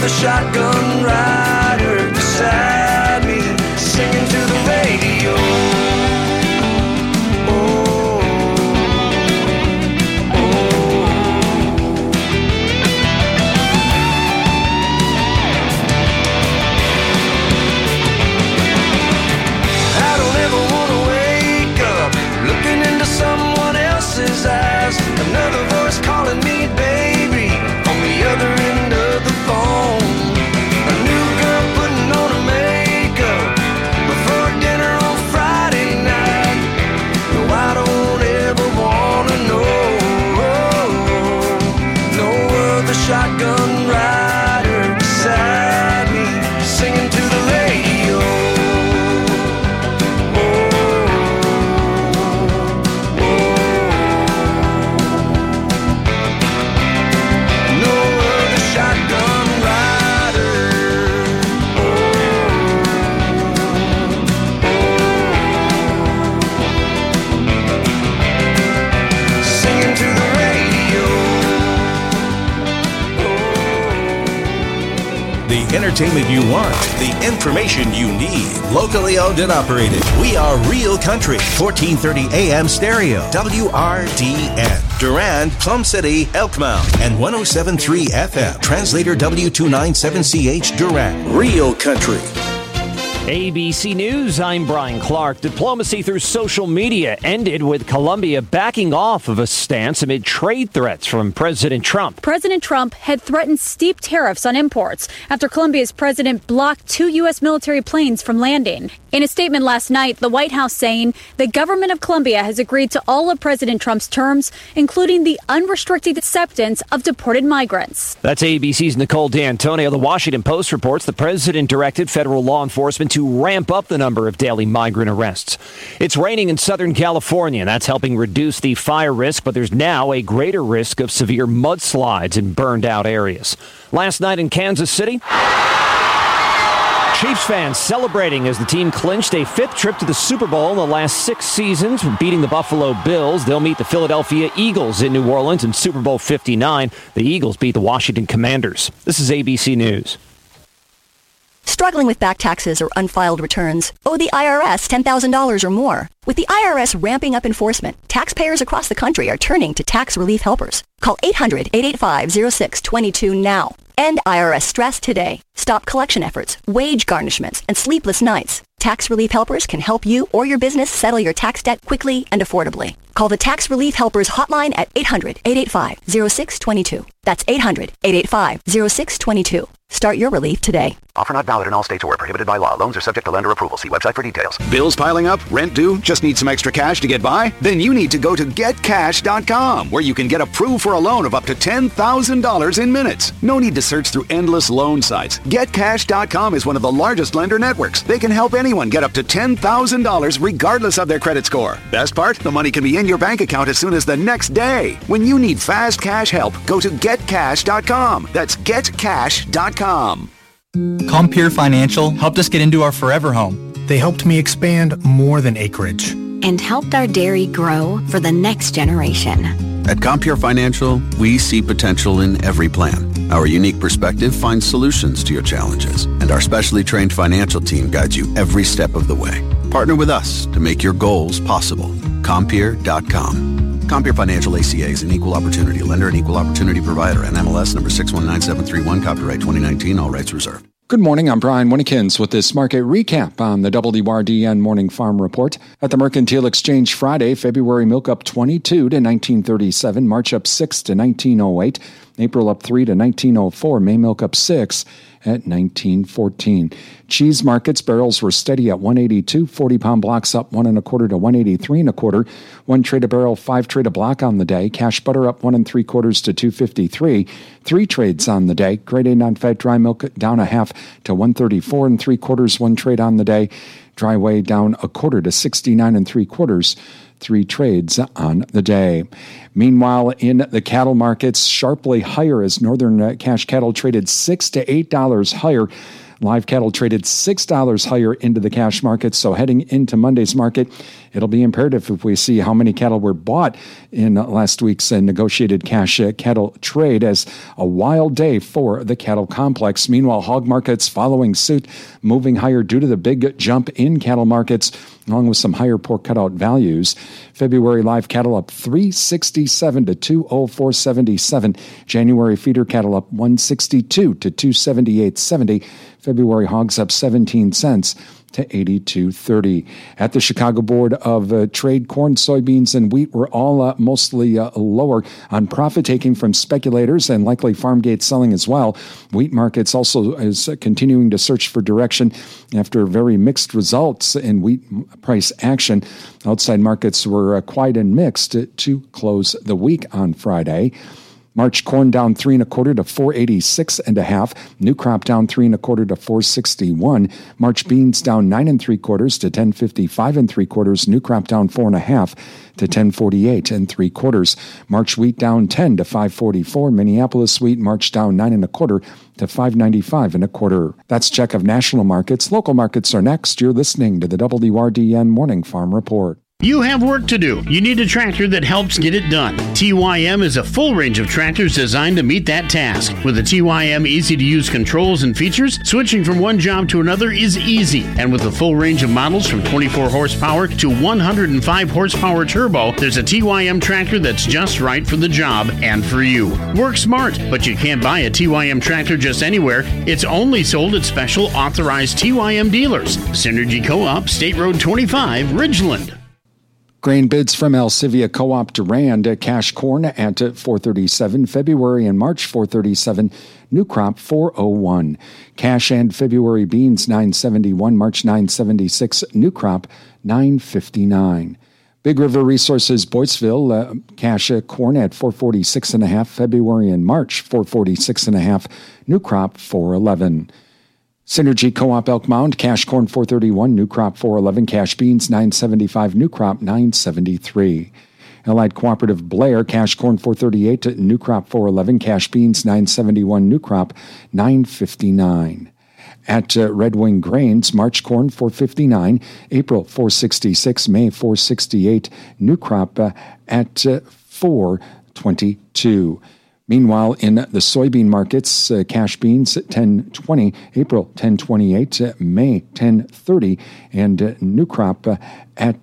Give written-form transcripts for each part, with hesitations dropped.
other shotgun rider beside me, singing to the radio. Eyes. Another voice calling me baby on the other end of the phone. A new girl putting on her makeup before dinner on Friday night. No, I don't ever wanna know. No other shotgun rider beside me, singing to the radio. Entertainment you want, the information you need. Locally owned and operated. We are Real Country, 1430 AM stereo, WRDN. Durand, Plum City, Elkmount, and 107.3 FM. Translator W297CH Durand. Real Country. ABC News, I'm Brian Clark. Diplomacy through social media ended with Colombia backing off of a stance amid trade threats from President Trump. President Trump had threatened steep tariffs on imports after Colombia's president blocked 2 U.S. military planes from landing. In a statement last night, the White House saying the government of Colombia has agreed to all of President Trump's terms, including the unrestricted acceptance of deported migrants. That's ABC's Nicole D'Antonio. The Washington Post reports the president directed federal law enforcement to ramp up the number of daily migrant arrests. It's raining in Southern California, and that's helping reduce the fire risk, but there's now a greater risk of severe mudslides in burned-out areas. Last night in Kansas City, Chiefs fans celebrating as the team clinched a 5th trip to the Super Bowl in the last 6 seasons, beating the Buffalo Bills. They'll meet the Philadelphia Eagles in New Orleans in Super Bowl 59. The Eagles beat the Washington Commanders. This is ABC News. Struggling with back taxes or unfiled returns? Owe the IRS $10,000 or more? With the IRS ramping up enforcement, taxpayers across the country are turning to tax relief helpers. Call 800-885-0622 now. End IRS stress today. Stop collection efforts, wage garnishments, and sleepless nights. Tax relief helpers can help you or your business settle your tax debt quickly and affordably. Call the Tax Relief Helpers hotline at 800-885-0622. That's 800-885-0622. Start your relief today. Offer not valid in all states or where prohibited by law. Loans are subject to lender approval. See website for details. Bills piling up? Rent due? Just need some extra cash to get by? Then you need to go to GetCash.com, where you can get approved for a loan of up to $10,000 in minutes. No need to search through endless loan sites. GetCash.com is one of the largest lender networks. They can help anyone get up to $10,000 regardless of their credit score. Best part? The money can be in your bank account as soon as the next day. When you need fast cash help, go to GetCash.com. That's GetCash.com. Compeer Financial helped us get into our forever home. They helped me expand more than acreage. And helped our dairy grow for the next generation. At Compeer Financial, we see potential in every plan. Our unique perspective finds solutions to your challenges, and our specially trained financial team guides you every step of the way. Partner with us to make your goals possible. Compeer.com. Compeer Financial ACA is an equal opportunity lender and equal opportunity provider. NMLS number 619731, copyright 2019, all rights reserved. Good morning, I'm Brian Winnekins with this market recap on the WRDN Morning Farm Report. At the Mercantile Exchange Friday, February milk up 22 to 1937, March up 6 to 1908, April up 3 to 1904, May milk up 6 at 1914. Cheese markets, barrels were steady at 182, 40-pound blocks up 1 1/4 to 183 1/4, 1 trade a barrel, 5 trade a block on the day. Cash butter up 1 3/4 to 253, 3 trades on the day. Grade A non-fat dry milk down 1/2 to 134 3/4, 1 trade on the day. Dry whey down 1/4 to 69 3/4. 3 trades on the day. Meanwhile, in the cattle markets, sharply higher as northern cash cattle traded $6 to $8 higher. Live cattle traded $6 higher into the cash market. So heading into Monday's market, it'll be imperative if we see how many cattle were bought in last week's negotiated cash cattle trade as a wild day for the cattle complex. Meanwhile, hog markets following suit, moving higher due to the big jump in cattle markets, along with some higher pork cutout values. February live cattle up $3.67 to $204.77. January feeder cattle up $1.62 to $278.70. February hogs up 17 cents to 82.30. At the Chicago Board of Trade, corn, soybeans, and wheat were all mostly lower on profit-taking from speculators and likely farm gate selling as well. Wheat markets also is continuing to search for direction after very mixed results in wheat price action. Outside markets were quiet and mixed to close the week on Friday. March corn down 3 1/4 to 486.5. New crop down 3 1/4 to 461. March beans down 9 3/4 to 1055 3/4. New crop down 4 1/2 to 1048 3/4. March wheat down 10 to 544. Minneapolis wheat March down 9 1/4 to 595 1/4. That's check of national markets. Local markets are next. You're listening to the WRDN Morning Farm Report. You have work to do. You need a tractor that helps get it done. TYM is a full range of tractors designed to meet that task. With the TYM easy-to-use controls and features, switching from one job to another is easy. And with a full range of models from 24 horsepower to 105 horsepower turbo, there's a TYM tractor that's just right for the job and for you. Work smart, but you can't buy a TYM tractor just anywhere. It's only sold at special authorized TYM dealers. Synergy Co-op, State Road 25, Ridgeland. Grain bids from Alcivia Co-op Durand. Cash corn at $4.37. February and March $4.37. New crop $4.01. Cash and February beans $9.71. March $9.76. New crop $9.59. Big River Resources Boyceville. Cash corn at $4.46.5. February and March $4.46.5. New crop $4.11. Synergy Co-op Elk Mound, cash corn $4.31, new crop $4.11, cash beans $9.75, new crop $9.73. Allied Cooperative Blair, cash corn $4.38, new crop $4.11, cash beans $9.71, new crop $9.59. At Red Wing Grains, March corn $4.59, April $4.66, May $4.68, new crop at $4.22. Meanwhile, in the soybean markets, cash beans at $10.20, April $10.28, May $10.30, and new crop at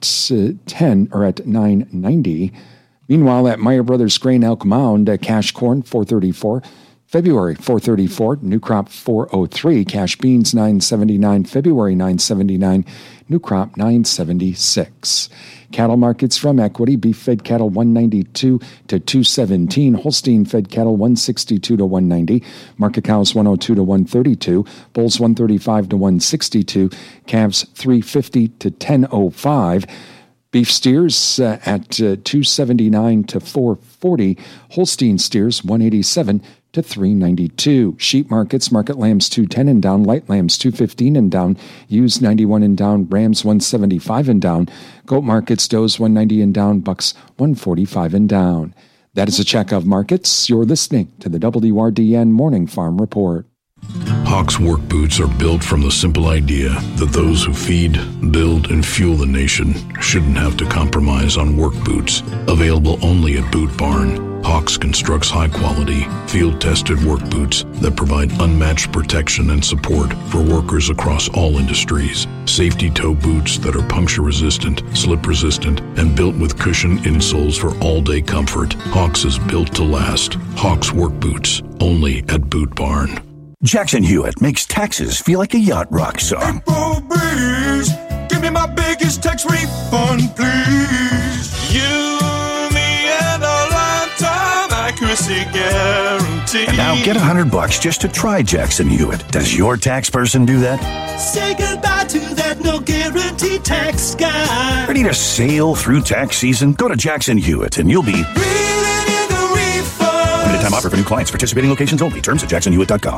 $9.90. Meanwhile, at Meyer Brothers Grain Elk Mound, cash corn $4.34, February $4.34, new crop $4.03, cash beans $9.79, February $9.79, new crop $9.76. Cattle markets from Equity, beef-fed cattle $192 to $217, Holstein-fed cattle $162 to $190, market cows $102 to $132, bulls $135 to $162, calves $350 to $10.05, beef steers at $279 to $440, Holstein steers $187 to $392. Sheep markets, market lambs $210 and down, light lambs $215 and down, ewes $91 and down, rams $175 and down, goat markets, does $190 and down, bucks $145 and down. That is a check of markets. You're listening to the WRDN Morning Farm Report. Hawk's work boots are built from the simple idea that those who feed, build, and fuel the nation shouldn't have to compromise on work boots. Available only at Boot Barn, Hawks constructs high-quality, field-tested work boots that provide unmatched protection and support for workers across all industries. Safety toe boots that are puncture-resistant, slip-resistant, and built with cushioned insoles for all-day comfort. Hawks is built to last. Hawks work boots, only at Boot Barn. Jackson Hewitt makes taxes feel like a yacht rock song. April breeze, give me my biggest tax refund, please. You, me, and a lifetime accuracy guarantee. And now get $100 just to try Jackson Hewitt. Does your tax person do that? Say goodbye to that no guarantee tax guy. Ready to sail through tax season? Go to Jackson Hewitt and you'll be reeling in the refund. Limited time offer for new clients. Participating locations only. Terms at jacksonhewitt.com.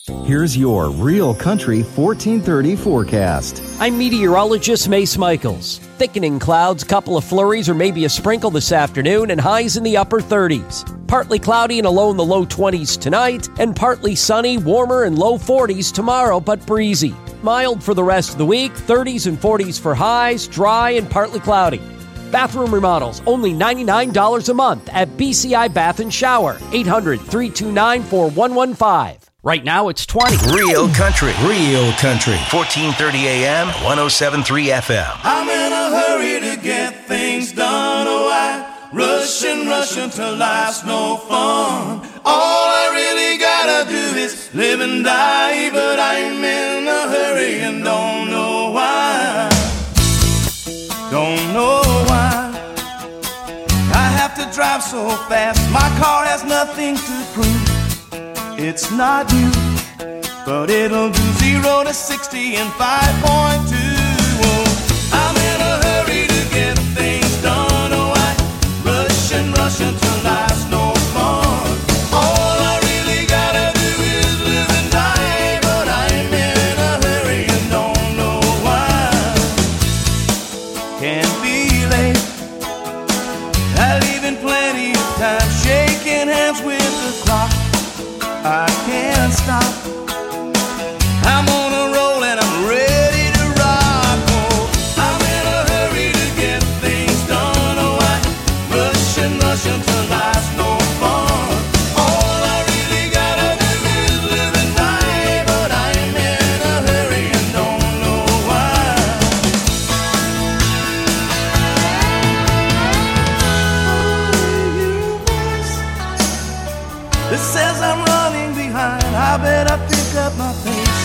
Here's your Real Country 1430 forecast. I'm meteorologist Mace Michaels. Thickening clouds, couple of flurries or maybe a sprinkle this afternoon, and highs in the upper 30s. Partly cloudy and a low in the low 20s tonight, and partly sunny, warmer and low 40s tomorrow, but breezy. Mild for the rest of the week, 30s and 40s for highs, dry and partly cloudy. Bathroom remodels, only $99 a month at BCI Bath & Shower, 800-329-4115. Right now, it's 20. Real Country. 1430 AM, 107.3 FM. I'm in a hurry to get things done. Oh, I rush until life's no fun. All I really gotta do is live and die, but I'm in a hurry and don't know why. Don't know why I have to drive so fast. My car has nothing to prove. It's not you, but it'll do 0 to 60 in 5.2. Oh, I'm in a hurry to get things done. Oh, I rush until life's no fun. All I really gotta do is live and die, but I'm in a hurry and don't know why. Can't be late. I leave in plenty of time, shaking hands with the clock. I can't stop. I'm on a roll and I'm ready to rock. Oh, I'm in a hurry to get things done. Oh, I rush until life's no fun. All I really gotta do is live and die, but I'm in a hurry and don't know why. It says I'm running behind, I better pick up my pace.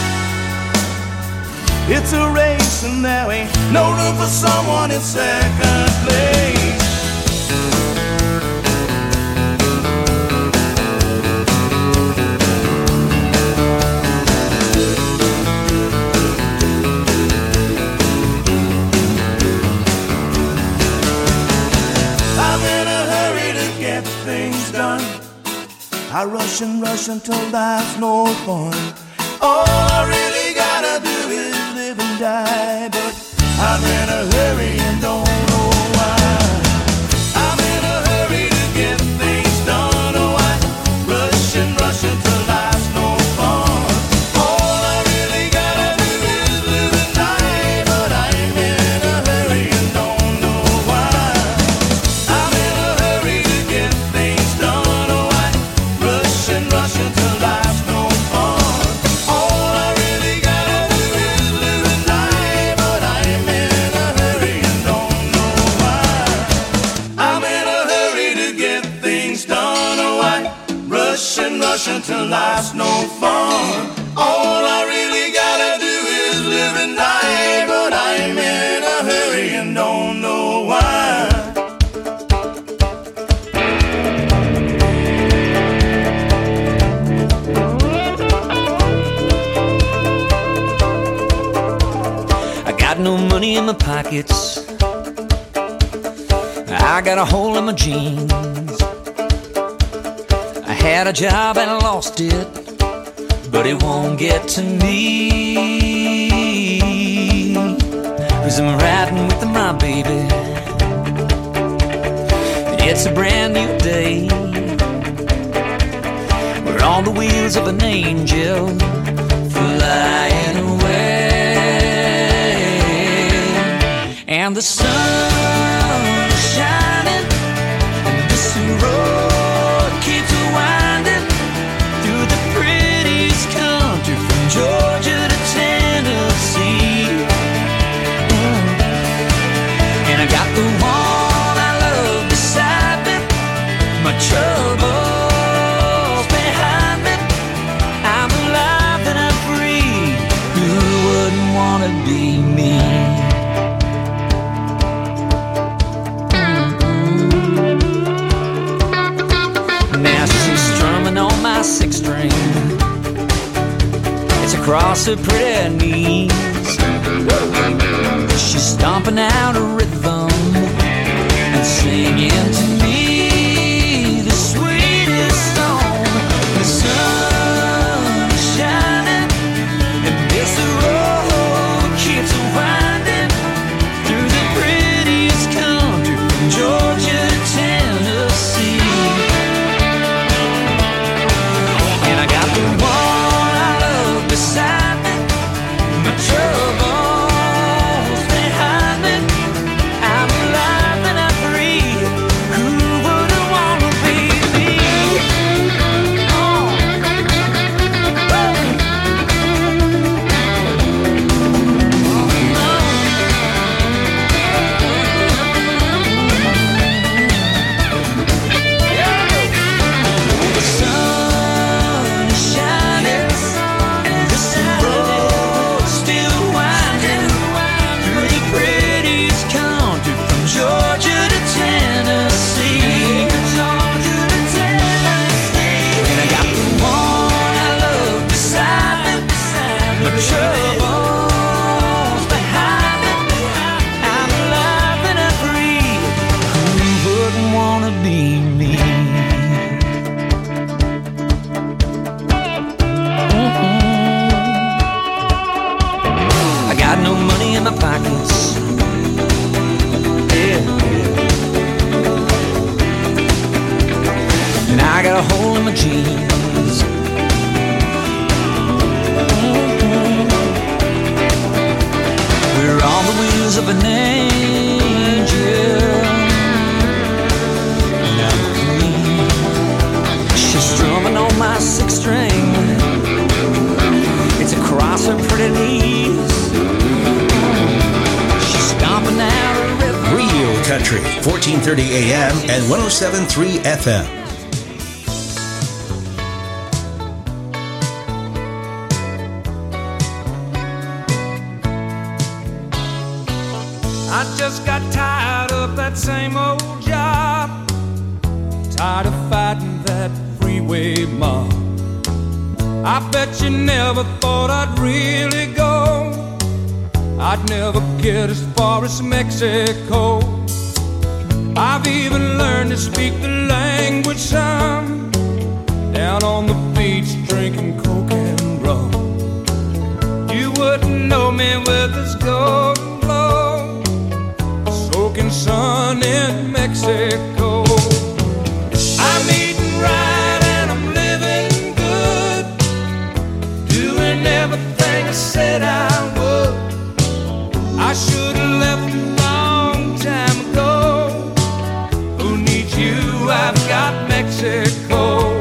It's a race and there ain't no room for someone in second place. I'm in a hurry to get things done. I rush until life's no fun. All I really gotta do is live and die, but I'm in a hurry and don't know why. I'm in a hurry to get things done. Oh, I rush until life's no fun. All I really gotta do is live and die, but I'm in a hurry and don't know why. I'm in a hurry to get things done. Oh, I rush until life's no fun. All I really gotta do is live and die, but I'm in a hurry and don't know why. I'm in a hurry to get things done. Oh, I rush until life's no fun. All I really gotta do is live and die, but I'm in a hurry and don't know why. No money in my pockets, I got a hole in my jeans. I had a job and I lost it, but it won't get to me, 'cause I'm riding with my baby. It's a brand new day, we're on the wheels of an angel flying away. And the sun is shining, and this road keeps winding through the prettiest country from Georgia to Tennessee. And I got the one I love beside me, my troubles behind me. I'm alive and I'm free, who wouldn't want to be me? On my six string, it's across her pretty knees. She's stomping out a rhythm and singing to me the sweetest song. The sun shines. troubles behind me. I'm loving and free. Who wouldn't wanna be me? I got no money in my pockets. Yeah. And I got a hole in my jeans. We're on the wheels of an angel. And I'm free. She's strumming on my sixth string. It's across her pretty knees. She's stomping out a river. Real Country, 1430 AM and 107.3 FM. I just got tired of that same old job. Tired of fighting that freeway mob. I bet you never thought I'd really go. I'd never get as far as Mexico. I've even learned to speak the language some. Down on the beach drinking coke and rum. You wouldn't know me with this golden glow. Soaking sun in Mexico. I'm eating right and I'm living good. Doing everything I said I would. I should have left a long time ago. Who needs you? I've got Mexico.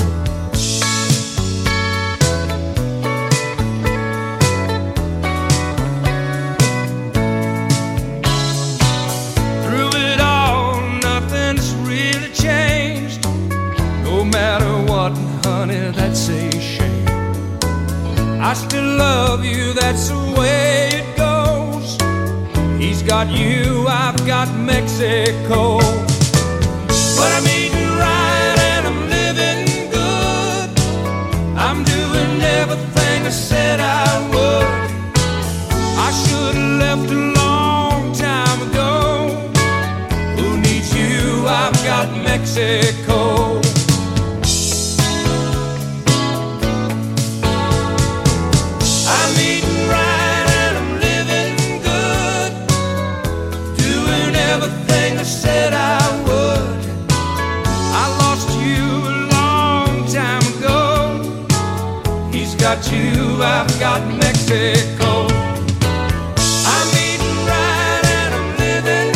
Through it all, nothing's really changed. No matter what, honey, that's a shame. I still love you, that's the way it goes. He's got you, I've got Mexico. But I'm eating right and I'm living good. I'm doing everything I said I would. I should have left a long time ago. Who needs you? I've got Mexico. I'm eating right and I'm living good. Doing everything I said I would. I lost you a long time ago. He's got you, I've got Mexico. I'm eating right and I'm living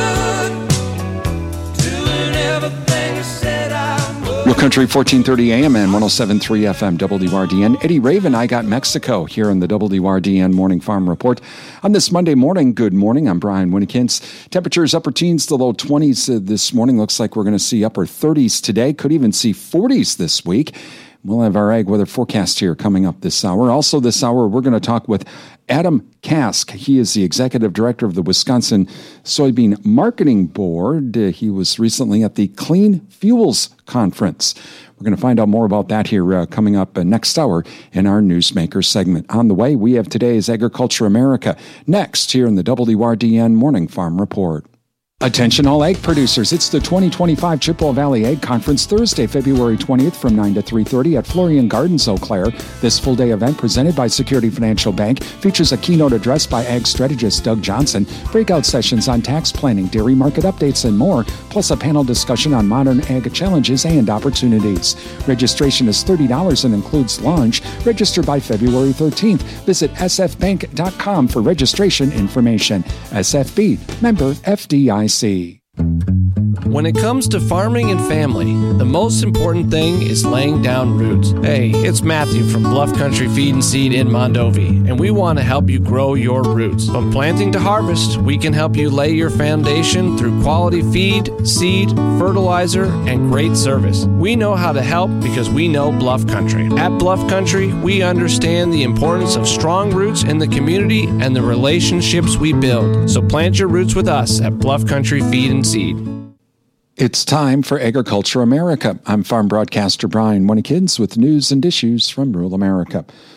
good. Doing everything I said I would. Real Country 1430 AM and 107.3 FM WRDN. Eddie Raven, I Got Mexico, here in the WRDN Morning Farm Report. On this Monday morning, good morning. I'm Brian Winnikins. Temperatures upper teens to low 20s this morning. Looks like we're going to see upper 30s today. Could even see 40s this week. We'll have our ag weather forecast here coming up this hour. Also this hour, we're going to talk with Adam Kask. He is the executive director of the Wisconsin Soybean Marketing Board. He was recently at the Clean Fuels Conference. We're going to find out more about that here coming up next hour in our Newsmaker segment. On the way, we have today's Agriculture America. Next, here in the WRDN Morning Farm Report. Attention all egg producers, it's the 2025 Chippewa Valley Egg Conference Thursday, February 20th from 9 to 3:30 at Florian Gardens, Eau Claire. This full-day event presented by Security Financial Bank features a keynote address by ag strategist Doug Johnson, breakout sessions on tax planning, dairy market updates, and more, plus a panel discussion on modern ag challenges and opportunities. Registration is $30 and includes lunch. Register by February 13th. Visit sfbank.com for registration information. SFB, member FDIC. When it comes to farming and family, the most important thing is laying down roots. Hey, it's Matthew from Bluff Country Feed and Seed in Mondovi, and we want to help you grow your roots. From planting to harvest, we can help you lay your foundation through quality feed, seed, fertilizer, and great service. We know how to help because we know Bluff Country. At Bluff Country, we understand the importance of strong roots in the community and the relationships we build. So plant your roots with us at Bluff Country Feed and Seed. It's time for Agriculture America. I'm farm broadcaster Brian Winnikins with news and issues from rural America.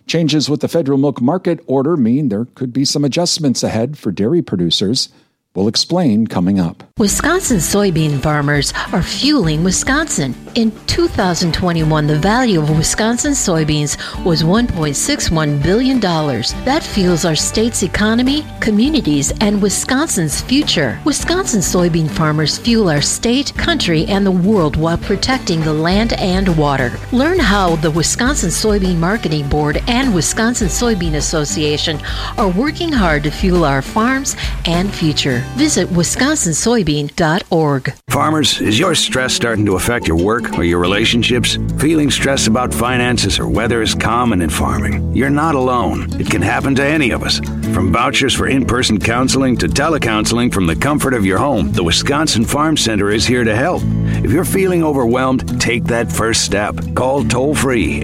Changes with the federal milk market order mean there could be some adjustments ahead for dairy producers. We'll explain coming up. Wisconsin soybean farmers are fueling Wisconsin. In 2021, the value of Wisconsin soybeans was $1.61 billion. That fuels our state's economy, communities, and Wisconsin's future. Wisconsin soybean farmers fuel our state, country, and the world while protecting the land and water. Learn how the Wisconsin Soybean Marketing Board and Wisconsin Soybean Association are working hard to fuel our farms and future. Visit wisconsinsoybean.org. Farmers, is your stress starting to affect your work or your relationships? Feeling stressed about finances or weather is common in farming. You're not alone. It can happen to any of us. From vouchers for in-person counseling to telecounseling from the comfort of your home, the Wisconsin Farm Center is here to help. If you're feeling overwhelmed, take that first step. Call toll-free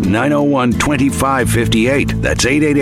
888-901-2558. That's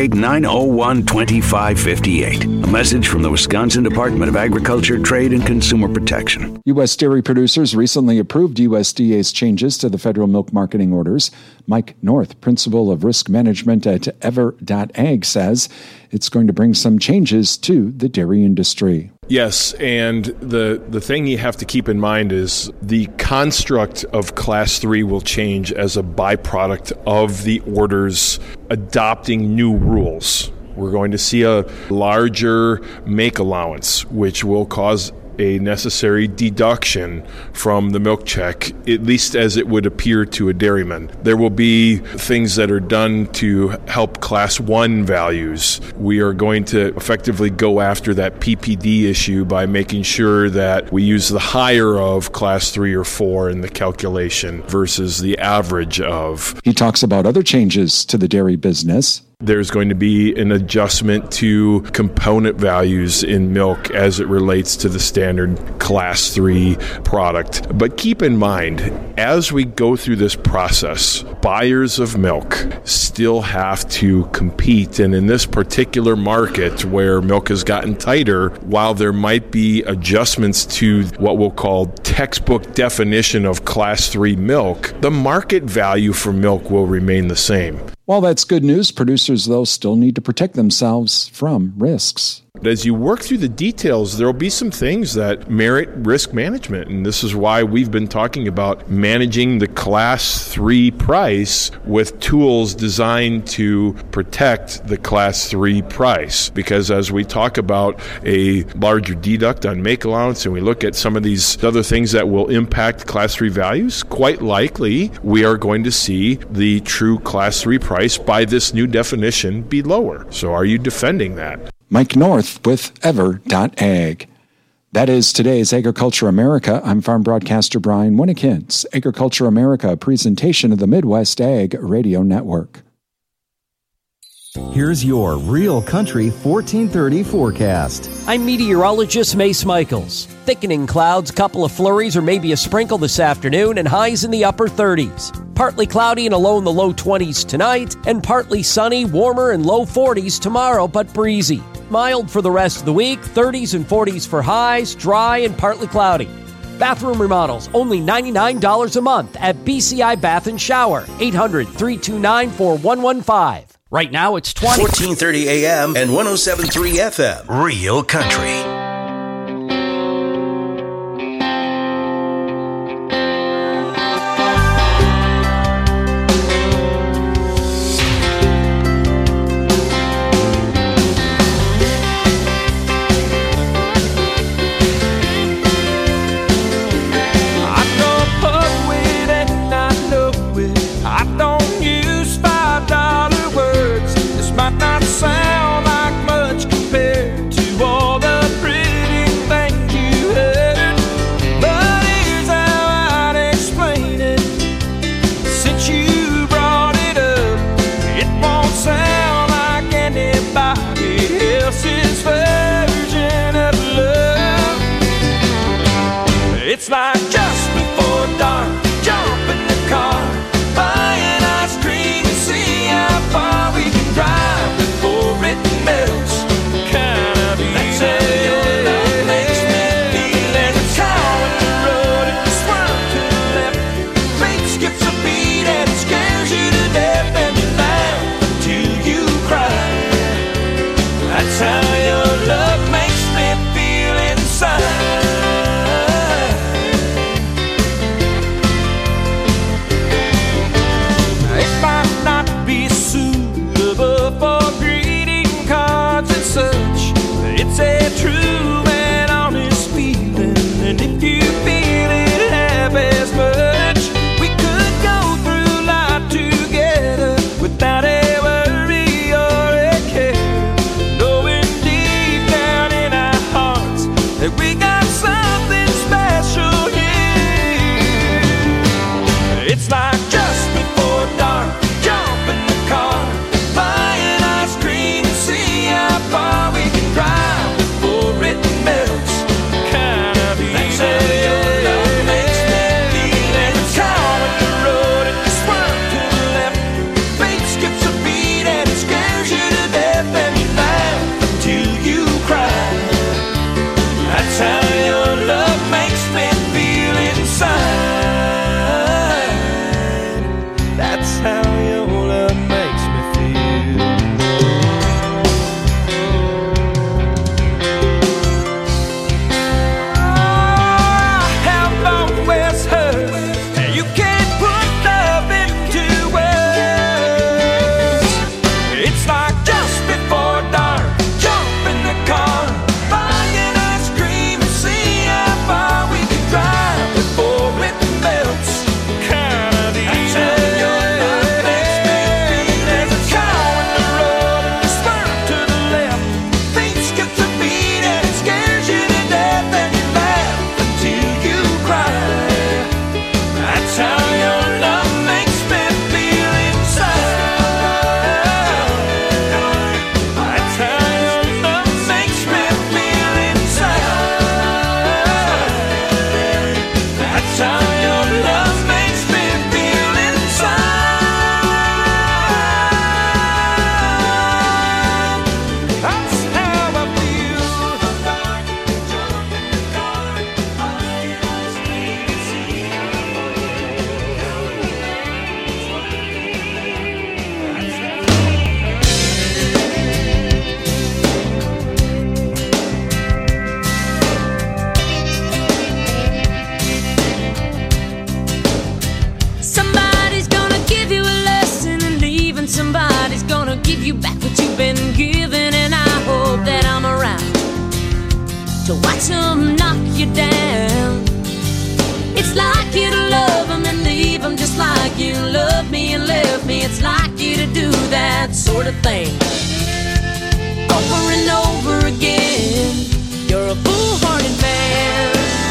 888-901-2558. A message from the Wisconsin Department of Agriculture, Trade, and Consumer Protection. U.S. dairy producers recently approved USDA's changes to the federal milk marketing orders. Mike North, principal of risk management at Ever.Ag, says it's going to bring some changes to the dairy industry. Yes, and the thing you have to keep in mind is the construct of Class 3 will change as a byproduct of the orders adopting new rules. We're going to see a larger make allowance, which will cause a necessary deduction from the milk check, at least as it would appear to a dairyman. There will be things that are done to help Class 1 values. We are going to effectively go after that PPD issue by making sure that we use the higher of Class 3 or 4 in the calculation versus the average of. He talks about other changes to the dairy business. There's going to be an adjustment to component values in milk as it relates to the standard Class 3 product. But keep in mind, as we go through this process, buyers of milk still have to compete. And in this particular market where milk has gotten tighter, while there might be adjustments to what we'll call textbook definition of Class 3 milk, the market value for milk will remain the same. While that's good news, producers, though, still need to protect themselves from risks. As you work through the details, there will be some things that merit risk management, and this is why we've been talking about managing the Class 3 price with tools designed to protect the Class 3 price. Because as we talk about a larger deduct on make allowance and we look at some of these other things that will impact Class 3 values, quite likely we are going to see the true Class 3 price by this new definition be lower. So are you defending that? Mike North with Ever.Ag. That is today's Agriculture America. I'm farm broadcaster Brian Winnikins. Agriculture America, a presentation of the Midwest Ag Radio Network. Here's your Real Country 1430 forecast. I'm meteorologist Mace Michaels. Thickening clouds, couple of flurries or maybe a sprinkle this afternoon, and highs in the upper 30s. Partly cloudy and a low in the low 20s tonight, and partly sunny, warmer and low 40s tomorrow, but breezy. Mild for the rest of the week, 30s and 40s for highs, dry and partly cloudy. Bathroom remodels, only $99 a month at BCI Bath & Shower, 800-329-4115. Right now it's 1430 AM and 107.3 FM. Real Country. Sound like much compared to all the pretty things you heard, but here's how I'd explain it. Since you brought it up, it won't sound like anybody else's version of love. It's like just before dark, jump in the car, buying ice cream and see how far we can drive. Melts, kind of that's how your love makes me feel. And it's caught in the road and swerve to the left. Fate skips a beat and it scares you to death, and you laugh until to watch them knock you down. It's like you to love them and leave them just like you loved me and left me. It's like you to do that sort of thing over and over again. You're a foolhardy man.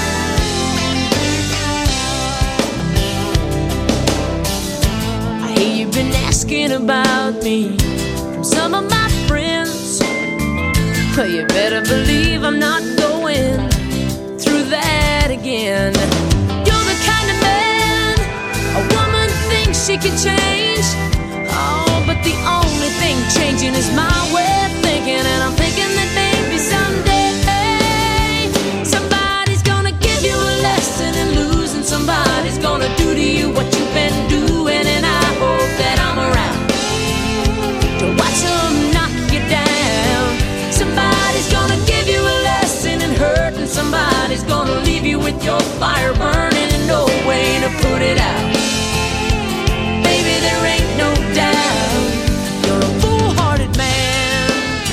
I hear you've been asking about me from some of my friends. Well, you better believe I'm not going through that again. You're the kind of man a woman thinks she can change. Oh, but the only thing changing is my way of thinking. And I'm thinking that maybe someday somebody's gonna give you a lesson in losing. Somebody's gonna do to you what you've been doing. And I hope that I'm around to watch them knock you down. Somebody's gonna give you a lesson in hurt, and somebody's gonna leave you with your fire burning and no way to put it out. Baby, there ain't no doubt you're a foolhardy man.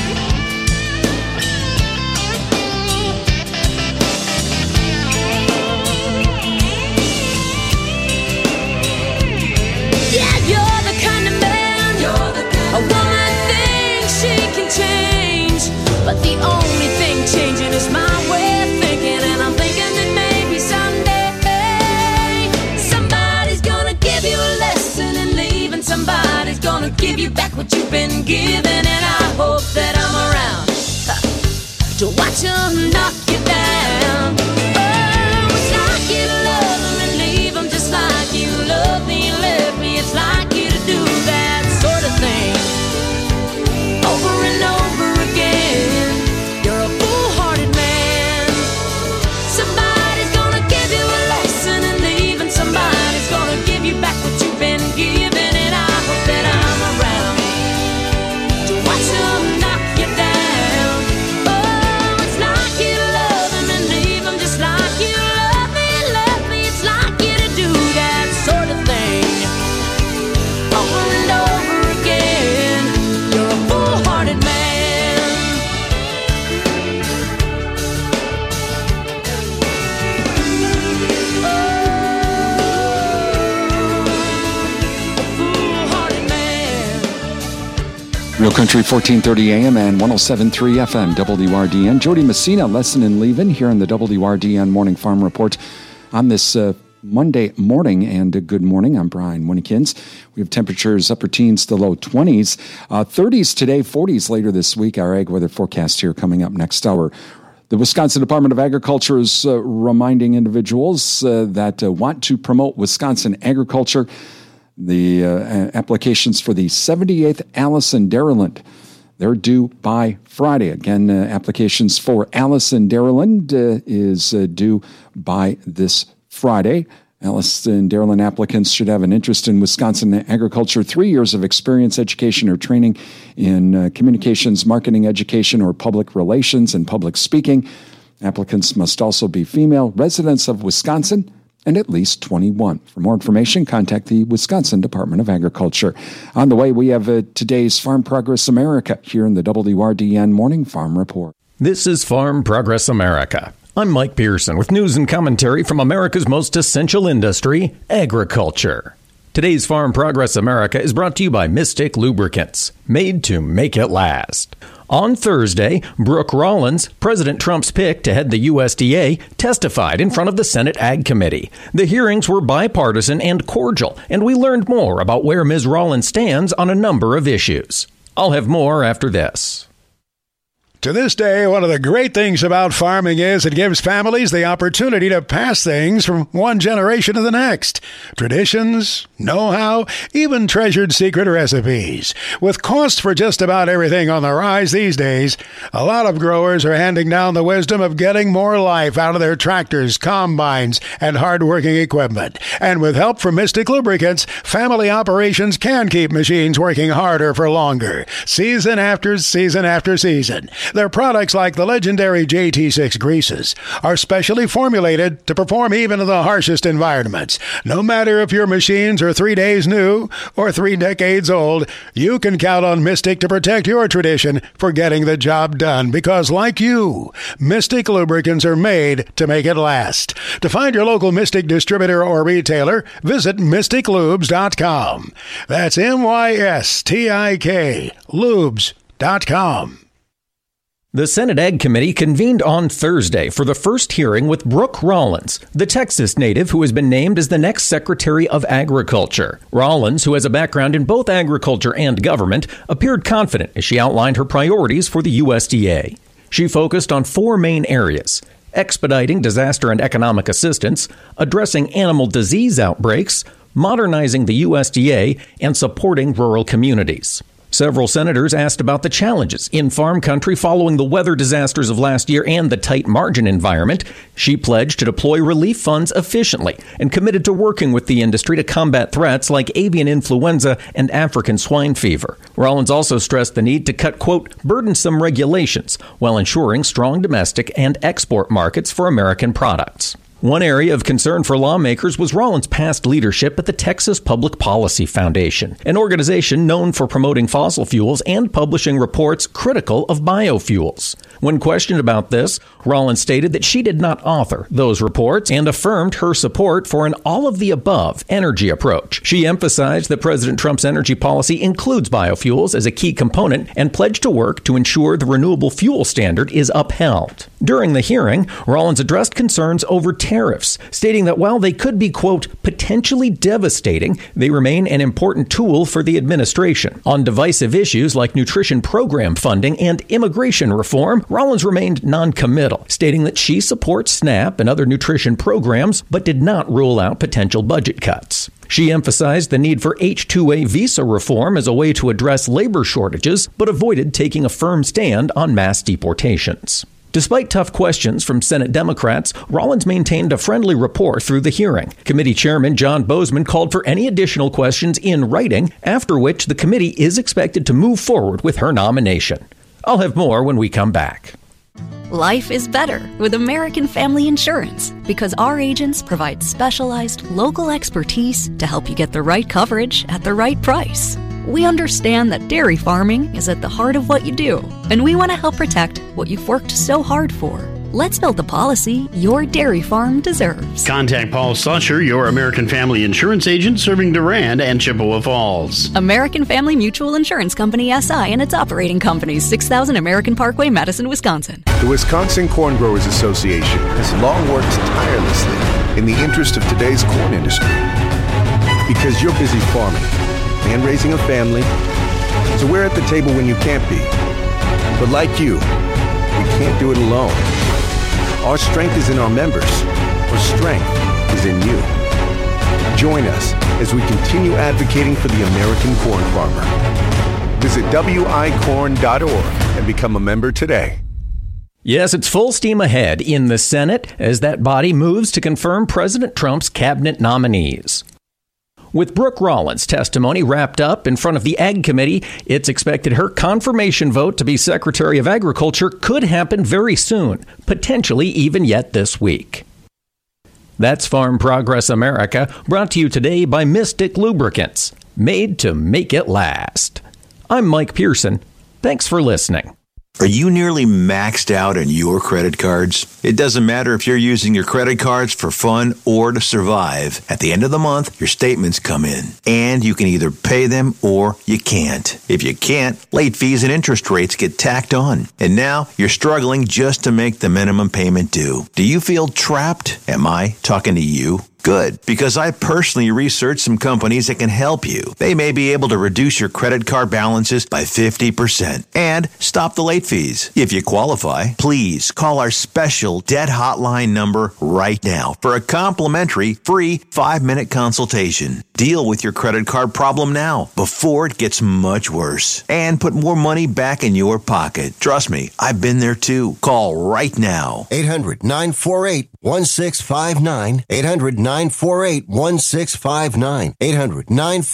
Yeah, you're the kind of man a woman thinks she can change, but the only thing changing is my way of thinking. And I'm thinking that maybe someday somebody's gonna give you a lesson in leaving. Somebody's gonna give you back what you've been given. And I hope that I'm around to watch them knock you down. Oh, it's like you to love them and leave them just like you love me and left me. It's like you to do that sort of thing over and over again. You're a foolhardy man. Somebody's gonna give you a lesson in leaving. Somebody's gonna give you back what you've been given. And I hope that I'm around to watch them knock you down. Oh, it's like you to love them and leave them just like you love me and left me. It's like you to do that sort of thing over and over again. You're a foolhardy man. Real Country 1430 AM and 107.3 FM, WRDN. Jody Messina, Lesson in Leaving, here on the WRDN Morning Farm Report on this Monday morning. And good morning, I'm Brian Winnekins. We have temperatures upper teens to low 20s, 30s today, 40s later this week. Our ag weather forecast here coming up next hour. The Wisconsin Department of Agriculture is reminding individuals that want to promote Wisconsin agriculture. The applications for the 78th Allison Dairyland, they're due by Friday. Again, applications for Allison Dairyland is due by this Friday. Allison Dairyland applicants should have an interest in Wisconsin agriculture, 3 years of experience, education, or training in communications, marketing, education, or public relations and public speaking. Applicants must also be female, residents of Wisconsin, and at least 21. For more information, contact the Wisconsin Department of Agriculture. On the way, we have today's Farm Progress America here in the WRDN Morning Farm Report. This is Farm Progress America. I'm Mike Pearson with news and commentary from America's most essential industry, agriculture. Today's Farm Progress America is brought to you by Mystic Lubricants, made to make it last. On Thursday, Brooke Rollins, President Trump's pick to head the USDA, testified in front of the Senate Ag Committee. The hearings were bipartisan and cordial, and we learned more about where Ms. Rollins stands on a number of issues. I'll have more after this. To this day, one of the great things about farming is it gives families the opportunity to pass things from one generation to the next. Traditions, know-how, even treasured secret recipes. With costs for just about everything on the rise these days, a lot of growers are handing down the wisdom of getting more life out of their tractors, combines, and hard-working equipment. And with help from Mystic Lubricants, family operations can keep machines working harder for longer, season after season after season. Their products, like the legendary JT6 greases, are specially formulated to perform even in the harshest environments. No matter if your machines are whether 3 days new or 3 decades old, you can count on Mystic to protect your tradition for getting the job done. Because like you, Mystic lubricants are made to make it last. To find your local Mystic distributor or retailer, visit MysticLubes.com. That's MYSTIK, lubes.com. The Senate Ag Committee convened on Thursday for the first hearing with Brooke Rollins, the Texas native who has been named as the next Secretary of Agriculture. Rollins, who has a background in both agriculture and government, appeared confident as she outlined her priorities for the USDA. She focused on 4 main areas: expediting disaster and economic assistance, addressing animal disease outbreaks, modernizing the USDA, and supporting rural communities. Several senators asked about the challenges in farm country following the weather disasters of last year and the tight margin environment. She pledged to deploy relief funds efficiently and committed to working with the industry to combat threats like avian influenza and African swine fever. Rollins also stressed the need to cut, quote, burdensome regulations while ensuring strong domestic and export markets for American products. One area of concern for lawmakers was Rollins' past leadership at the Texas Public Policy Foundation, an organization known for promoting fossil fuels and publishing reports critical of biofuels. When questioned about this, Rollins stated that she did not author those reports and affirmed her support for an all-of-the-above energy approach. She emphasized that President Trump's energy policy includes biofuels as a key component and pledged to work to ensure the renewable fuel standard is upheld. During the hearing, Rollins addressed concerns over tariffs, stating that while they could be, quote, potentially devastating, they remain an important tool for the administration. On divisive issues like nutrition program funding and immigration reform, Rollins remained non-committal, stating that she supports SNAP and other nutrition programs, but did not rule out potential budget cuts. She emphasized the need for H-2A visa reform as a way to address labor shortages, but avoided taking a firm stand on mass deportations. Despite tough questions from Senate Democrats, Rollins maintained a friendly rapport through the hearing. Committee Chairman John Bozeman called for any additional questions in writing, after which the committee is expected to move forward with her nomination. I'll have more when we come back. Life is better with American Family Insurance because our agents provide specialized local expertise to help you get the right coverage at the right price. We understand that dairy farming is at the heart of what you do, and we want to help protect what you've worked so hard for. Let's build the policy your dairy farm deserves. Contact Paul Slusher, your American Family Insurance agent serving Durand and Chippewa Falls. American Family Mutual Insurance Company, SI, and its operating companies, 6000 American Parkway, Madison, Wisconsin. The Wisconsin Corn Growers Association has long worked tirelessly in the interest of today's corn industry. Because you're busy farming and raising a family, so we're at the table when you can't be. But like you, we can't do it alone. Our strength is in our members. Our strength is in you. Join us as we continue advocating for the American corn farmer. Visit wicorn.org and become a member today. Yes, it's full steam ahead in the Senate as that body moves to confirm President Trump's cabinet nominees. With Brooke Rollins' testimony wrapped up in front of the Ag Committee, it's expected her confirmation vote to be Secretary of Agriculture could happen very soon, potentially even yet this week. That's Farm Progress America, brought to you today by Mystic Lubricants, made to make it last. I'm Mike Pearson. Thanks for listening. Are you nearly maxed out on your credit cards? It doesn't matter if you're using your credit cards for fun or to survive. At the end of the month, your statements come in, and you can either pay them or you can't. If you can't, late fees and interest rates get tacked on. And now you're struggling just to make the minimum payment due. Do you feel trapped? Am I talking to you? Good, because I personally researched some companies that can help you. They may be able to reduce your credit card balances by 50% and stop the late fees. If you qualify, please call our special debt hotline number right now for a complimentary free 5-minute consultation. Deal with your credit card problem now before it gets much worse and put more money back in your pocket. Trust me, I've been there too. Call right now. 800-948-1659. 800-948-1659.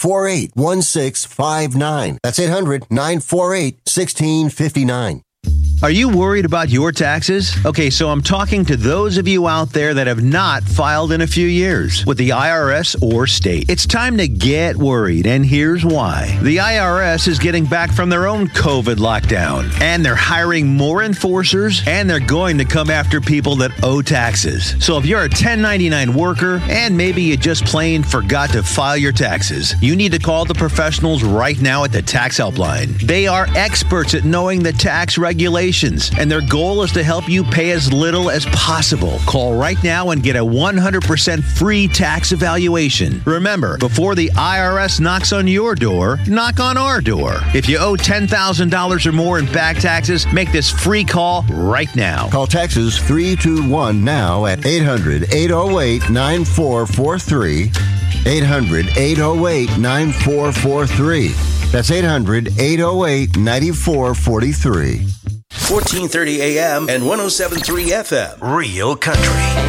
800-948-1659. That's 800-948-1659. Are you worried about your taxes? Okay, so I'm talking to those of you out there that have not filed in a few years with the IRS or state. It's time to get worried, and here's why. The IRS is getting back from their own COVID lockdown, and they're hiring more enforcers, and they're going to come after people that owe taxes. So if you're a 1099 worker, and maybe you just plain forgot to file your taxes, you need to call the professionals right now at the Tax Helpline. They are experts at knowing the tax regulations, and their goal is to help you pay as little as possible. Call right now and get a 100% free tax evaluation. Remember, before the IRS knocks on your door, knock on our door. If you owe $10,000 or more in back taxes, make this free call right now. Call Taxes 321 now at 800-808-9443. 800-808-9443. That's 800-808-9443. 1430 AM and 107.3 FM. Real Country.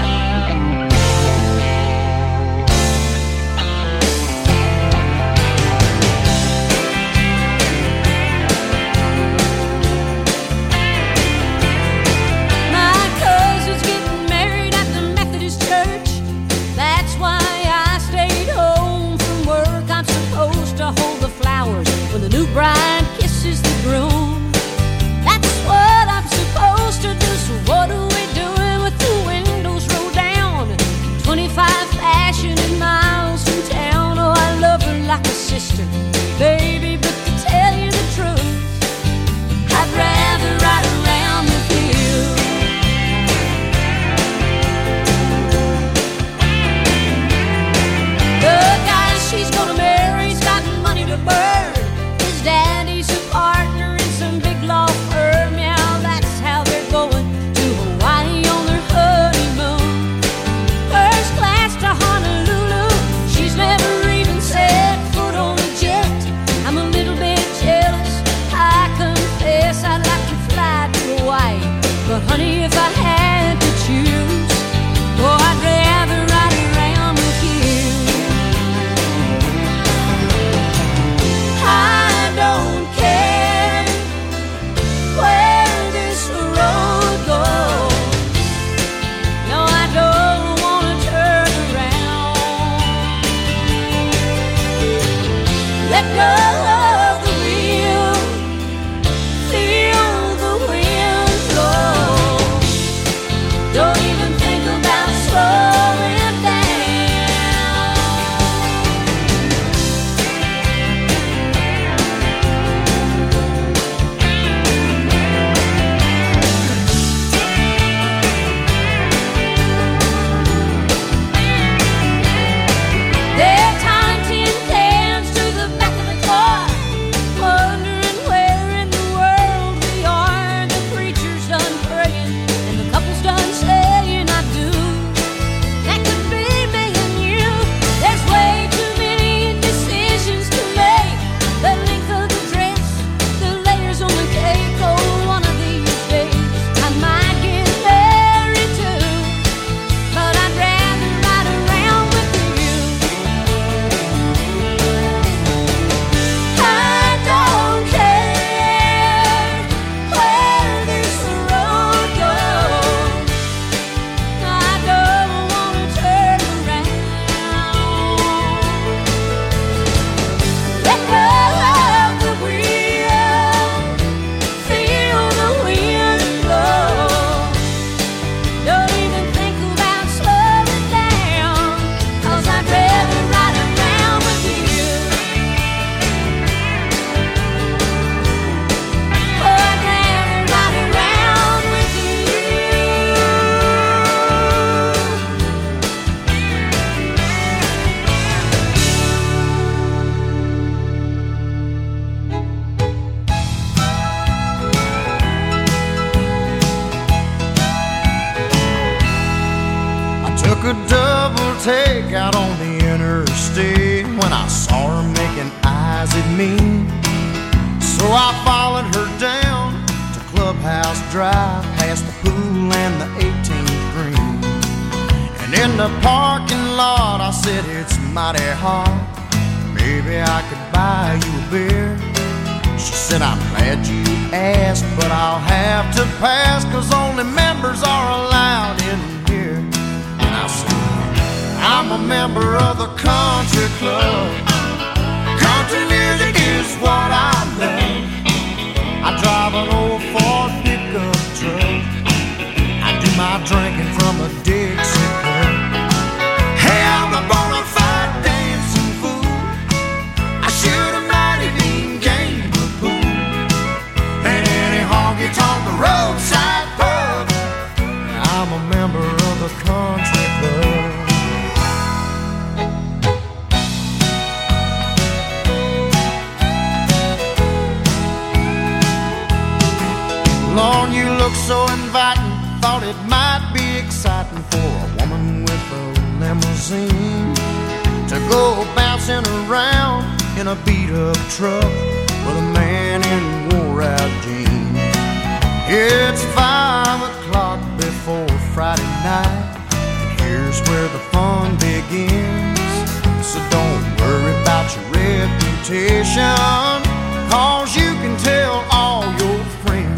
Baby, but to tell you the truth, I'd rather ride around with you. The guy she's gonna marry's got money to burn. His daddy's a partner in some big law firm. Yeah, that's how they're going to Hawaii on their honeymoon. First class to Honolulu, she's never even set foot on a jet. I'm a little bit jealous, I confess. I'd like to fly to Hawaii, but honey, if I had to choose, oh, I'd rather ride around with you. I don't care where this road goes. No, I don't want to turn around. Let go of the wheel, feel the wind blow. Don't even think about slowing down. They're tying tin cans to the back of the car, wondering where in the world we are. The preacher's done praying and the couple's done saying I do. That could be me and you. There's way too many decisions to make. The length of the dress, the layers on the cake. Oh, one of these days I might get married too, but I'd rather ride around with you. I don't care where this road goes. I don't want to turn around. Let go of the wheel, feel the wind blow. Don't even think about slowing down, 'cause I'd rather ride around with you. Oh, I'd rather ride around with you. I took a double take out on the interstate when I saw her making eyes at me. So I followed her down to Clubhouse Drive, past the pool and the 18th green. And in the parking lot I said, it's mighty hot, maybe I could buy you a beer. She said, I'm glad you ask, but I'll have to pass, 'cause only members are allowed in here. And I said, I'm a member of the country club. Country music is what I love. I drive an old Ford pickup truck. I do my drinking from a Dixie cup. Hey, I'm a bona fide dancing fool. I shoot a mighty mean game of pool. And any honky-tonk roadside pub. I'm a member of the country club. Lord, you look so inviting. Thought it might be exciting for a woman with a limousine to go bouncing around in a beat-up truck with a man in wore-out jeans. It's 5 o'clock before Friday night, and here's where the fun begins. So don't worry about your reputation, 'cause you can tell all your friends.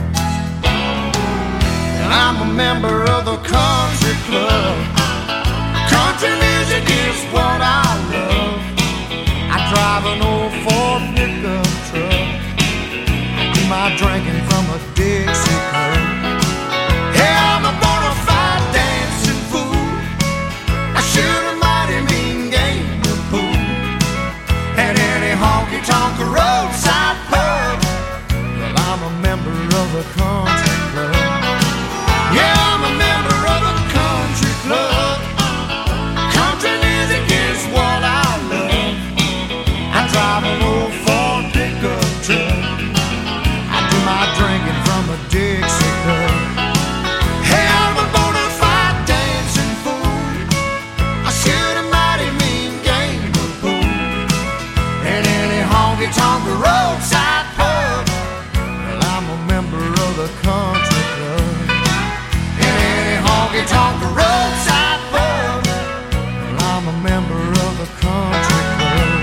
And I'm a member of the country club. Country music is what I love. I drive an old Ford pickup truck. I do my drinking from a Dixie cup. Yeah, I'm a bona fide dancing fool. I shoot a mighty mean game of pool. And any honky-tonk roadside pub. Well, I'm a member of the country club. Yeah, I'm a member of the country club. Country music is what I love. I drive an old Ford pickup truck. I do my drinking from a Dixie cup. Hey, I'm a bona fide dancing fool. I shoot a mighty mean game of pool. And any honky-tonk roadside pub. Well, I'm a member of the country club. Honky-tonk roadside pub. Well, I'm a member of the country club.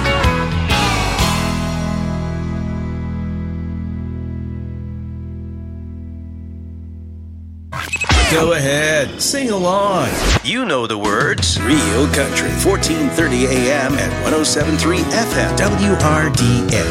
Go ahead, sing along. You know the words. Real Country, 1430 AM and 107.3 FM, WRDN.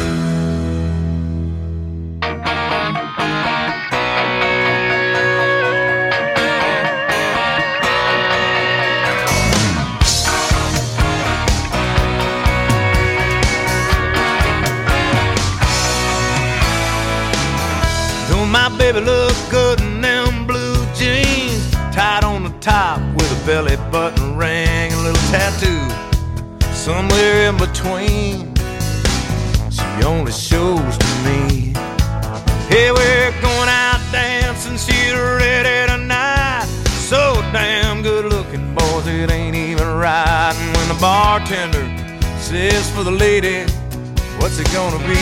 Baby look good in them blue jeans, tied on the top with a belly button ring, a little tattoo somewhere in between. She only shows to me. Hey, we're going out dancing, she's ready tonight. So damn good looking, boys, it ain't even right. And when the bartender says for the lady, what's it gonna be?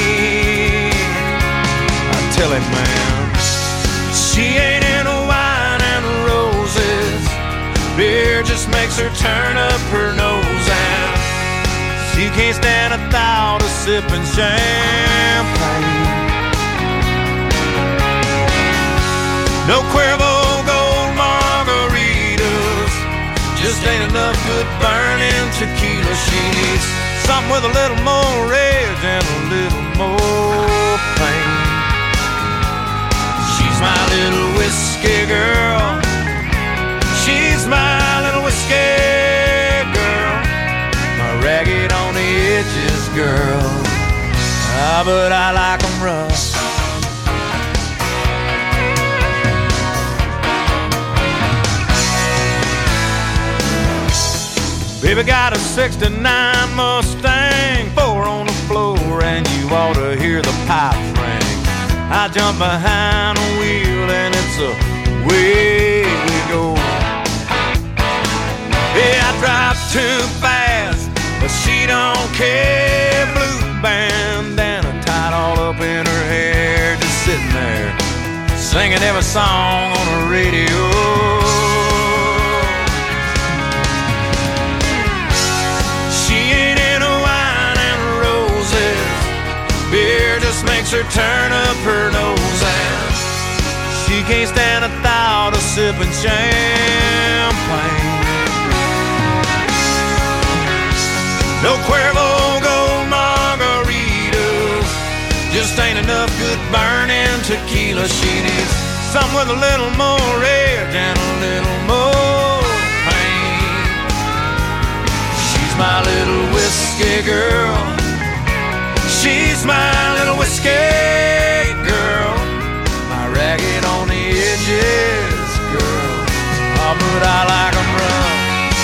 Tell him, man, she ain't into wine and roses. Beer just makes her turn up her nose, and she can't stand a thought of sipping champagne. No Cuervo Gold margaritas, just ain't enough good burning tequila. She needs something with a little more rage and a little more pain. She's my little whiskey girl. She's my little whiskey girl. My ragged on the edges girl. Ah, but I like 'em rough. Baby got a 69 Mustang, 4 on the floor, and you ought to hear the pipes ring. I jump behind the wheel and it's away we go. Yeah, I drive too fast, but she don't care. Blue bandana tied all up in her hair, just sitting there singing every song on the radio. She ain't into wine and roses, beer beer just makes her turn up her nose, and she can't stand the thought of sipping champagne. No Cuervo Gold margaritas, just ain't enough good burning tequila. She needs something with a little more edge and a little more pain. She's my little whiskey girl. She's my little whiskey girl. My ragged on the edges girl. Oh, but I like 'em rough.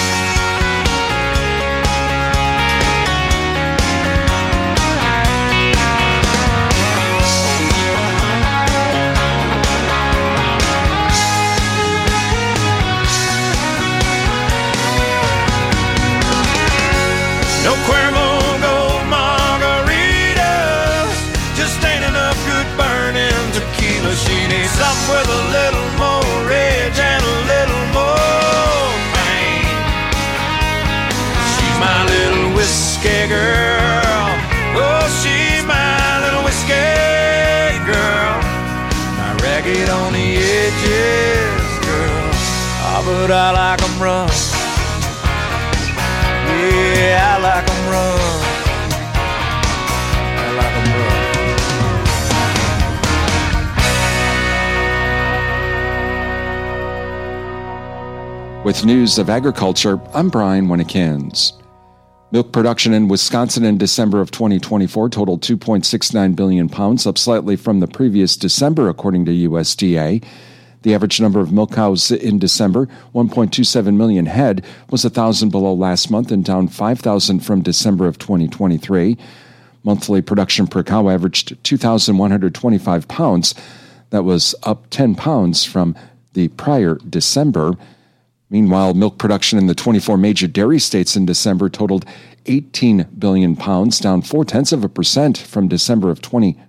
No Cuervo Gold margaritas, just ain't enough good burning tequila. She needs something with a little more edge and a little more pain. She's my little whiskey girl. Oh, she's my little whiskey girl. My ragged on the edges girl. Oh, but I like 'em rough. Yeah, I like 'em rough. I like 'em rough. With news of agriculture, I'm Brian Winnekins. Milk production in Wisconsin in December of 2024 totaled 2.69 billion pounds, up slightly from the previous December, according to USDA. The average number of milk cows in December, 1.27 million head, was 1,000 below last month and down 5,000 from December of 2023. Monthly production per cow averaged 2,125 pounds. That was up 10 pounds from the prior December. Meanwhile, milk production in the 24 major dairy states in December totaled 18 billion pounds, down 0.4% from December of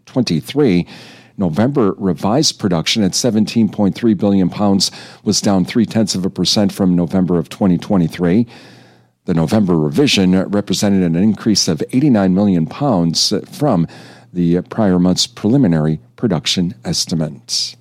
2023. November revised production at 17.3 billion pounds was down 0.3% from November of 2023. The November revision represented an increase of 89 million pounds from the prior month's preliminary production estimates.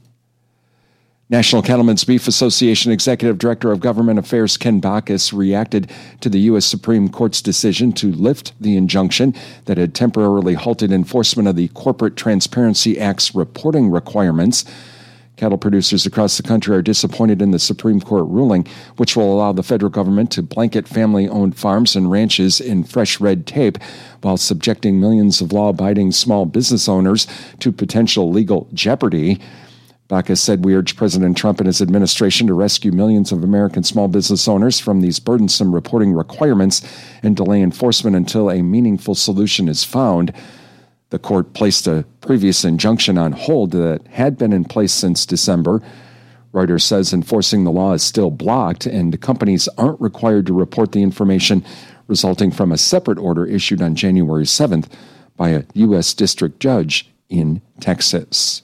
National Cattlemen's Beef Association Executive Director of Government Affairs Ken Bachus reacted to the U.S. Supreme Court's decision to lift the injunction that had temporarily halted enforcement of the Corporate Transparency Act's reporting requirements. Cattle producers across the country are disappointed in the Supreme Court ruling, which will allow the federal government to blanket family-owned farms and ranches in fresh red tape while subjecting millions of law-abiding small business owners to potential legal jeopardy. Bachus said, "We urge President Trump and his administration to rescue millions of American small business owners from these burdensome reporting requirements and delay enforcement until a meaningful solution is found." The court placed a previous injunction on hold that had been in place since December. Reuters says enforcing the law is still blocked, and companies aren't required to report the information resulting from a separate order issued on January 7th by a U.S. district judge in Texas.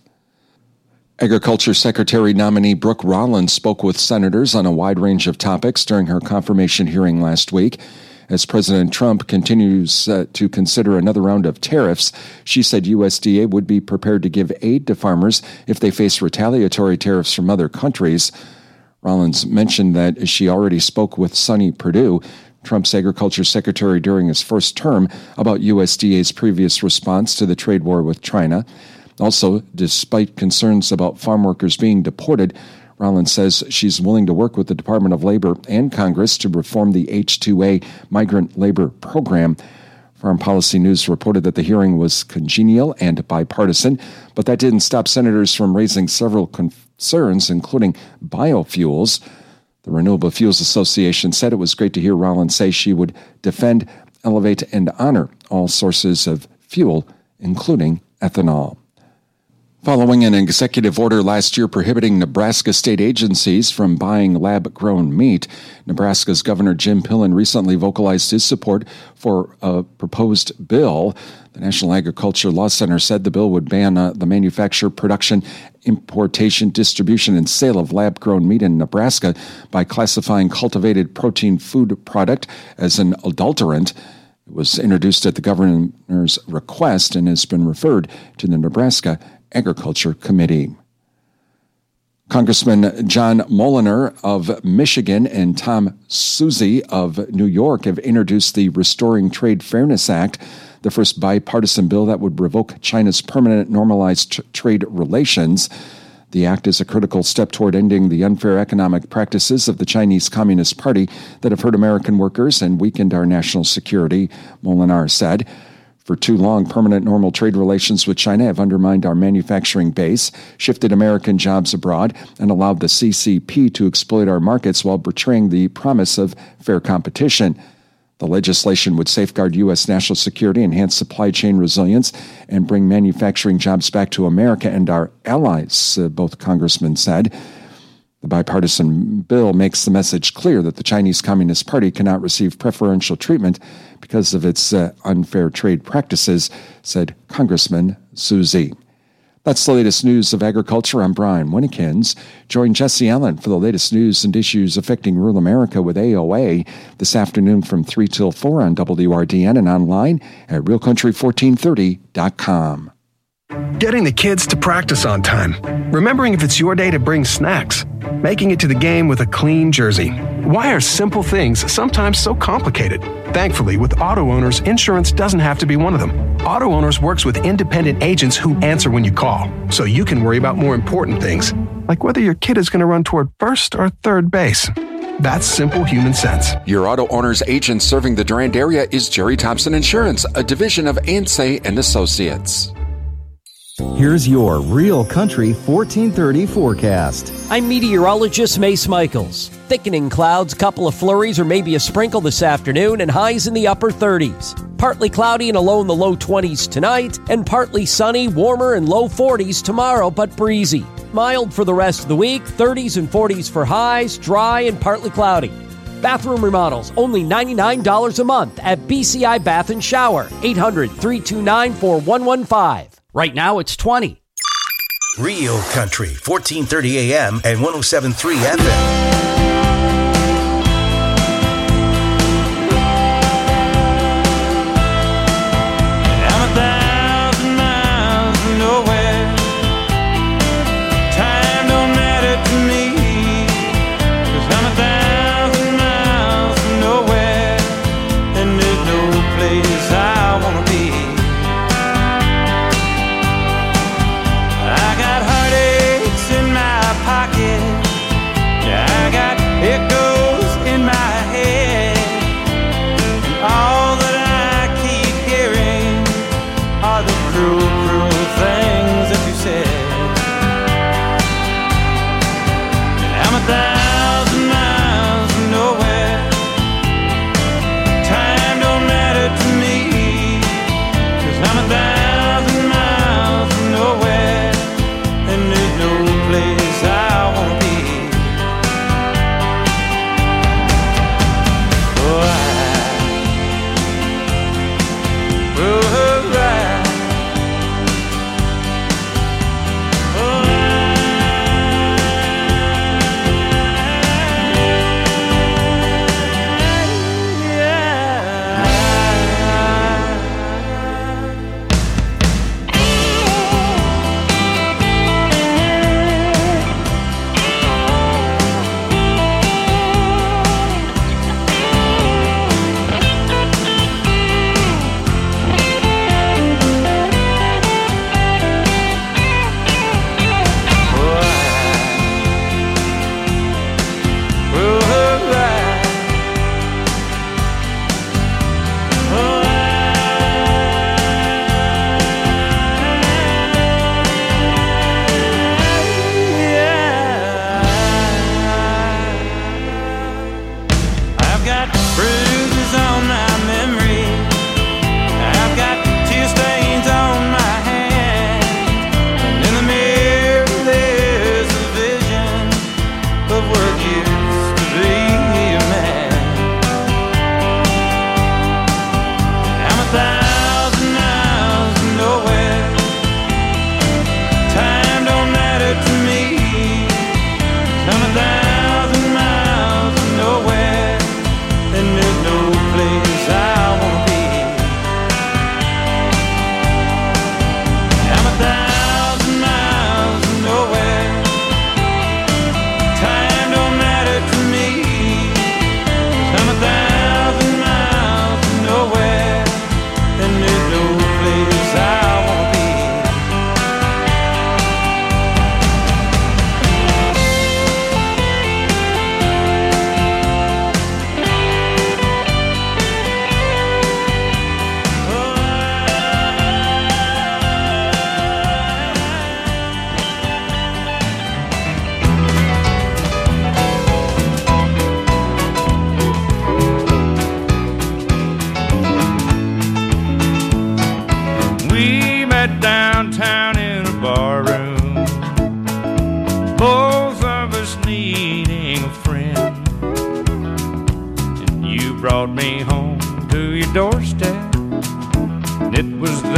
Agriculture Secretary nominee Brooke Rollins spoke with senators on a wide range of topics during her confirmation hearing last week. As President Trump continues to consider another round of tariffs, she said USDA would be prepared to give aid to farmers if they face retaliatory tariffs from other countries. Rollins mentioned that she already spoke with Sonny Perdue, Trump's agriculture secretary during his first term, about USDA's previous response to the trade war with China. Also, despite concerns about farm workers being deported, Rollins says she's willing to work with the Department of Labor and Congress to reform the H-2A migrant labor program. Farm Policy News reported that the hearing was congenial and bipartisan, but that didn't stop senators from raising several concerns, including biofuels. The Renewable Fuels Association said it was great to hear Rollins say she would defend, elevate, and honor all sources of fuel, including ethanol. Following an executive order last year prohibiting Nebraska state agencies from buying lab-grown meat, Nebraska's Governor Jim Pillen recently vocalized his support for a proposed bill. The National Agriculture Law Center said the bill would ban the manufacture, production, importation, distribution, and sale of lab-grown meat in Nebraska by classifying cultivated protein food product as an adulterant. It It was introduced at the governor's request and has been referred to the Nebraska Agriculture Committee. Congressman John Mulliner of Michigan and Tom Suozzi of New York have introduced the Restoring Trade Fairness Act, the first bipartisan bill that would revoke China's permanent normalized trade relations. The act is a critical step toward ending the unfair economic practices of the Chinese Communist Party that have hurt American workers and weakened our national security, Molinar said. For too long, permanent normal trade relations with China have undermined our manufacturing base, shifted American jobs abroad, and allowed the CCP to exploit our markets while betraying the promise of fair competition. The legislation would safeguard U.S. national security, enhance supply chain resilience, and bring manufacturing jobs back to America and our allies, both congressmen said. The bipartisan bill makes the message clear that the Chinese Communist Party cannot receive preferential treatment because of its unfair trade practices, said Congressman Suozzi. That's the latest news of agriculture. I'm Brian Winnekins. Join Jesse Allen for the latest news and issues affecting rural America with AOA this afternoon from 3 till 4 on WRDN and online at realcountry1430.com. Getting the kids to practice on time. Remembering if it's your day to bring snacks. Making it to the game with a clean jersey. Why are simple things sometimes so complicated? Thankfully, with Auto Owners, insurance doesn't have to be one of them. Auto Owners works with independent agents who answer when you call, so you can worry about more important things, like whether your kid is going to run toward first or third base. That's simple human sense. Your Auto Owners agent serving the Durand area is Jerry Thompson Insurance, a division of Ansay and Associates. Here's your Real Country 1430 forecast. I'm meteorologist Mace Michaels. Thickening clouds, couple of flurries or maybe a sprinkle this afternoon, and highs in the upper 30s. Partly cloudy and a low in the low 20s tonight, and partly sunny, warmer and low 40s tomorrow, but breezy. Mild for the rest of the week, 30s and 40s for highs, dry and partly cloudy. Bathroom remodels, only $99 a month at BCI Bath & Shower, 800-329-4115. Right now, it's $20. Real Country, 1430 AM and 107.3 FM. I got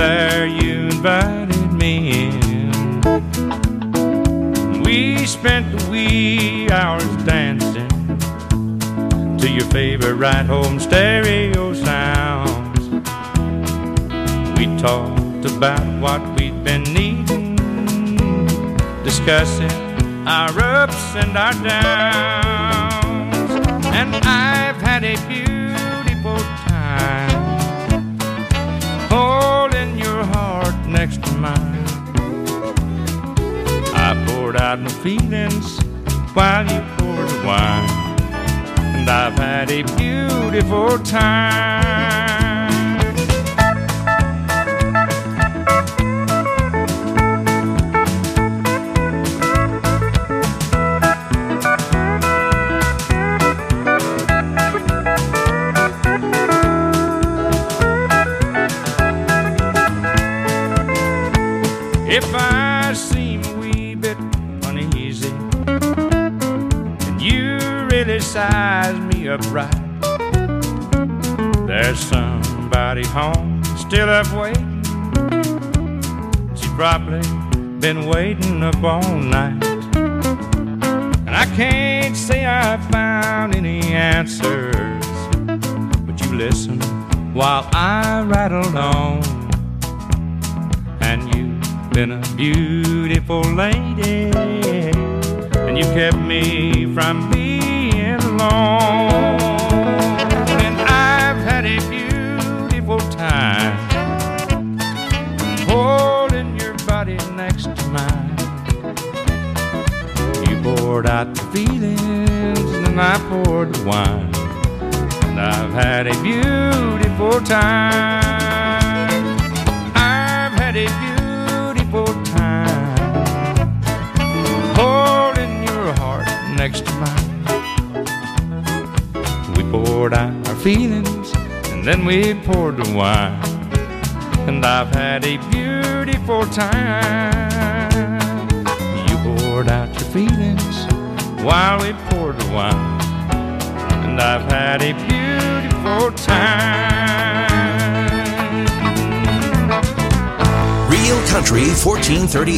there you invited me in. We spent the wee hours dancing to your favorite ride-home stereo sounds. We talked about what we'd been needing, discussing our ups and our downs. And I've had a beautiful time holding your heart next to mine. I poured out my feelings while you poured the wine, and I've had a beautiful time. If I seem a wee bit uneasy and you really size me up right, there's somebody home still up waiting. She's probably been waiting up all night, and I can't say I found any answers, but you listen while I rattle on. And you've been a beautiful lady, and you kept me from being alone. And I've had a beautiful time holding your body next to mine. You poured out the feelings and I poured the wine, and I've had a beautiful time. I've had a beautiful time holding your heart next to mine. We poured out our feelings and then we poured the wine, and I've had a beautiful time. You poured out your feelings while we poured the wine, and I've had a beautiful time. Real Country 1430